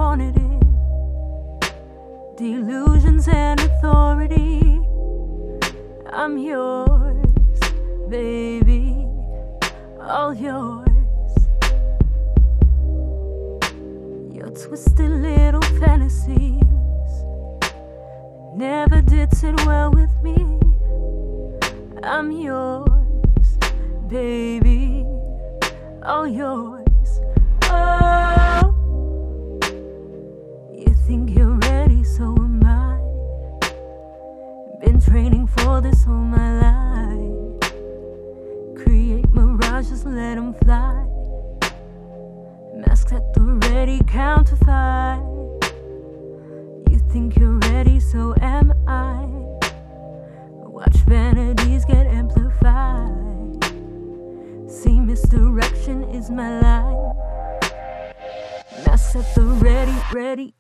wanted it. Delusions and authority. I'm yours, baby, all yours. Your twisted little fantasies never did sit well with me. I'm yours, baby, all yours. Oh, you think you're ready, so am I. Been training for this all my life. Create mirages, let them fly. Masks at the ready, count to 5. You think you're ready, so am I. Watch vanities get amplified. See, misdirection is my life. Masks at the ready, ready.